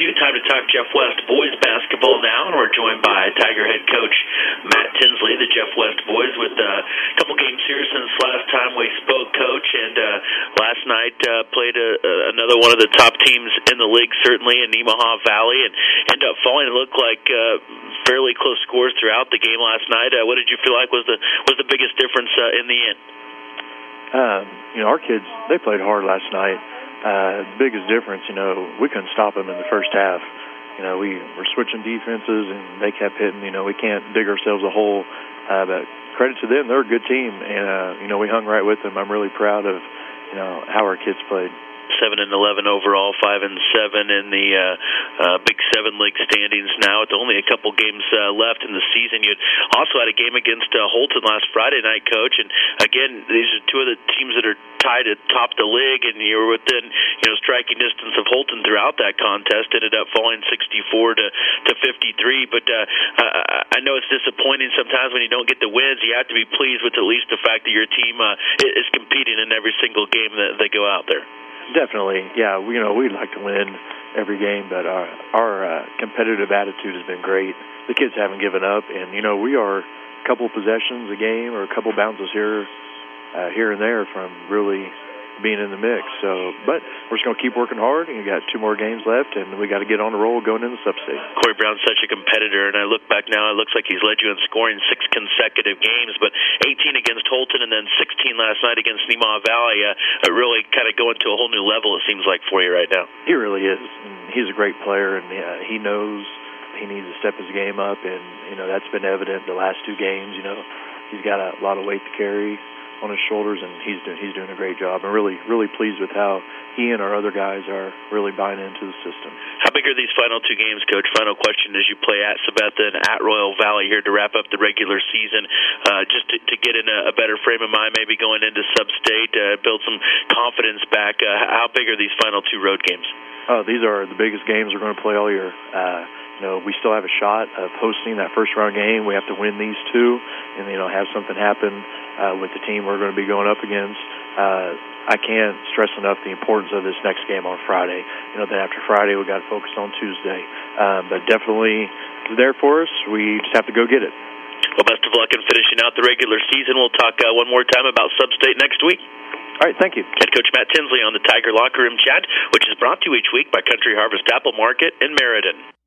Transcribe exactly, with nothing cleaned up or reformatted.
you. Time to talk Jeff West boys basketball now, and we're joined by Tiger head coach Matt Tinsley. The Jeff West boys with uh, a couple games here since last time we spoke, Coach, and uh, last night uh, played a, a, another one of the top teams in the league, certainly in Nemaha Valley, and ended up falling. It looked like uh, fairly close scores throughout the game last night. Uh, what did you feel like was the was the biggest difference uh, in the end? Um, you know, our kids, they played hard last night. Uh, the biggest difference, you know, we couldn't stop them in the first half. You know, we were switching defenses, and they kept hitting. You know, we can't dig ourselves a hole. Uh, but credit to them, they're a good team, and, uh, you know, we hung right with them. I'm really proud of, you know, how our kids played. Seven and eleven overall, five and seven in the uh, uh, Big Seven League standings now. With only a couple games uh, left in the season. You also had a game against uh, Holton last Friday night, Coach. And again, these are two of the teams that are tied atop the league, and you were within you know striking distance of Holton throughout that contest. Ended up falling sixty-four to to fifty-three. But uh, I know it's disappointing sometimes when you don't get the wins. You have to be pleased with at least the fact that your team uh, is competing in every single game that they go out there. Definitely, yeah. We, you know, we'd like to win every game, but our our uh, competitive attitude has been great. The kids haven't given up, and you know, we are a couple possessions a game or a couple bounces here, uh, here and there from really being in the mix. So, but we're just going to keep working hard. And we got two more games left, and we got to get on the roll going into Sub-State. Corey Brown's such a competitor, and I look back now, it looks like he's led you in scoring six consecutive games, but eighteen against Holton and then sixteen last night against Nemaha Valley. Uh, really kind of going to a whole new level, it seems like, for you right now. He really is. And he's a great player, and uh, he knows he needs to step his game up, and you know that's been evident the last two games. You know, he's got a lot of weight to carry on his shoulders, and he's doing he's doing a great job. I'm really really pleased with how he and our other guys are really buying into the system. How big are these final two games, Coach? Final question: as you play at Sabetha and at Royal Valley here to wrap up the regular season, uh, just to, to get in a, a better frame of mind, maybe going into Sub-State, uh, build some confidence back. Uh, how big are these final two road games? Oh, these are the biggest games we're going to play all year. Uh, you know, we still have a shot of hosting that first round game. We have to win these two, and you know, have something happen uh, with the team we're going to be going up against. Uh, I can't stress enough the importance of this next game on Friday. You know, then after Friday, we got to focus on Tuesday. Uh, but definitely there for us. We just have to go get it. Well, best of luck in finishing out the regular season. We'll talk uh, one more time about Sub-State next week. All right, thank you. Head Coach Matt Tinsley on the Tiger Locker Room Chat, which is brought to you each week by Country Harvest Apple Market in Meriden.